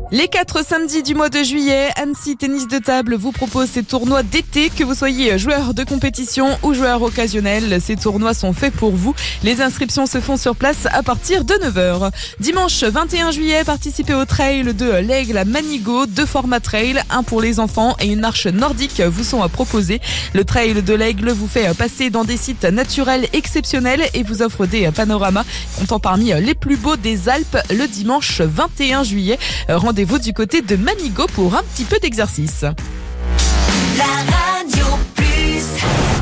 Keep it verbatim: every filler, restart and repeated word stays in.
Les quatre samedis du mois de juillet, Annecy Tennis de Table vous propose ces tournois d'été. Que vous soyez joueur de compétition ou joueur occasionnel, ces tournois sont faits pour vous. Les inscriptions se font sur place à partir de neuf heures. Dimanche vingt et un juillet, participez au trail de l'Aigle à Manigot. Deux formats trail, un pour les enfants et une marche nordique vous sont à proposer. Le trail de l'Aigle vous fait passer dans des sites naturels exceptionnels et vous offre des panoramas comptant parmi les plus beaux des Alpes le dimanche vingt et un juillet. Rendez-vous du côté de Manigot pour un petit peu d'exercice. La Radio Plus.